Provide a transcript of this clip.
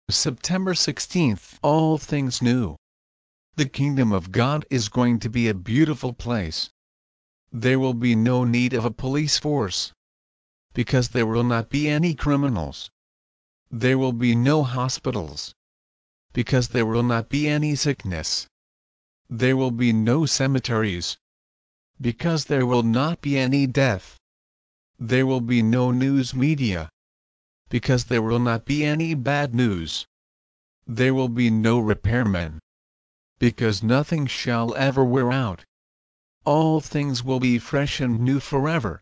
September 16th. All things new. The kingdom of God is going to be a beautiful place. There will be no need of a police force, because there will not be any criminals. There will be no hospitals, because there will not be any sickness. There will be no cemeteries, because there will not be any death. There will be no news media, because there will not be any bad news. There will be no repairmen, because nothing shall ever wear out. All things will be fresh and new forever.